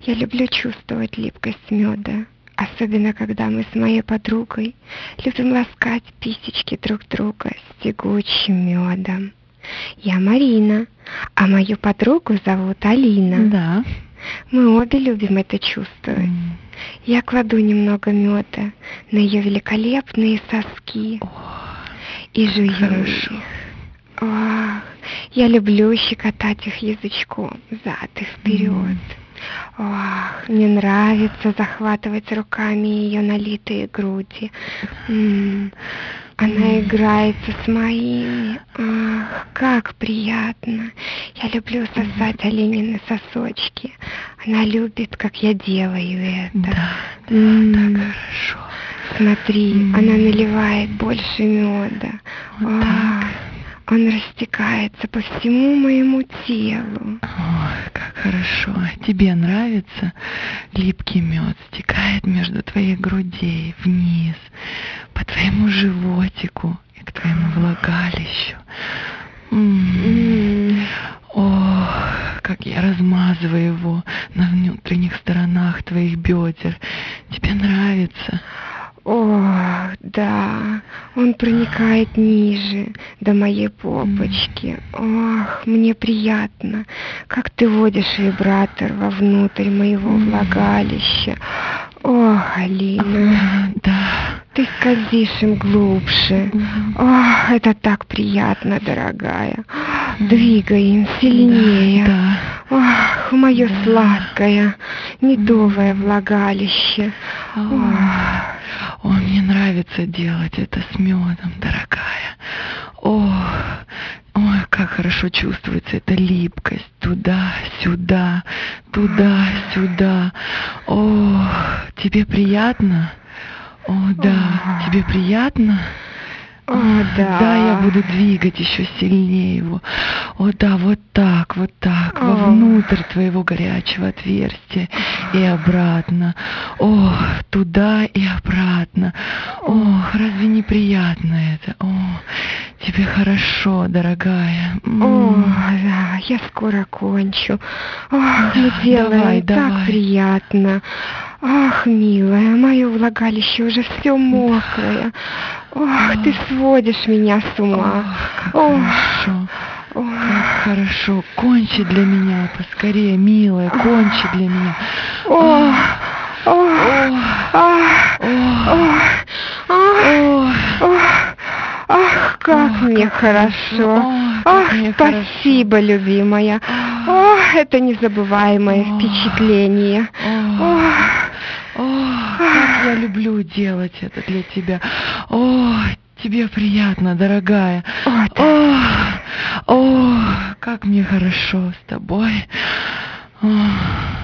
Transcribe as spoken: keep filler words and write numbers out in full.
Я люблю чувствовать липкость меда, особенно когда мы с моей подругой любим ласкать писечки друг друга с тягучим медом. Я Марина, а мою подругу зовут Алина. Да. Мы обе любим это чувствовать. Mm. Я кладу немного меда на ее великолепные соски О, и жую хорошо. их. Ох, я люблю щекотать их язычком взад и вперед. Mm. Ох, мне нравится захватывать руками ее налитые груди. М-м, она mm. играется с моими. Ах, как приятно. Я люблю сосать mm. Оленины сосочки. Она любит, как я делаю это. Да, да, mm. так хорошо. Смотри, mm. она наливает больше меда. Вот Ах, так. Он растекается по всему моему телу. Ой, как хорошо. Тебе нравится? Липкий мед стекает между твоих грудей вниз, по твоему животику и к твоему влагалищу. М-м-м. О, как я размазываю его на внутренних сторонах твоих бедер. Тебе нравится? О, да, он проникает ниже, до моей попочки. Ох, мне приятно, как ты вводишь вибратор вовнутрь моего влагалища. Ох, Алина, да. Ты скользишь им глубже. Ох, это так приятно, дорогая. Двигай им сильнее. Да, да. Ох, мое да. сладкое, медовое влагалище. Ох. О, мне нравится делать это с медом, дорогая. О, ой, как хорошо чувствуется эта липкость. Туда-сюда, туда-сюда. О, тебе приятно? О, да, тебе приятно? О, да. Да, я буду двигать еще сильнее его. О, да, вот так, вот так, О. вовнутрь твоего горячего отверстия и обратно. О, туда и обратно. О, разве не приятно это? О, тебе хорошо, дорогая. О, да, я скоро кончу. Ох, мы делаем давай, так давай. приятно. Ах, милая, мое влагалище уже все мокрое. Ох, ты сводишь меня с ума. Ох, как Ох. хорошо. Как хорошо. Кончи для меня поскорее, милая, кончи для меня. Ох, ох, ах, ох, ах, ох. Ах, как Ох, мне как хорошо. Ох, Ах, как мне спасибо, хорошо. любимая. Ох, это незабываемое Ох. впечатление. Ох. Ох, как я люблю делать это для тебя. Ох, тебе приятно, дорогая. О, да. Ох, ох, как мне хорошо с тобой. Ох.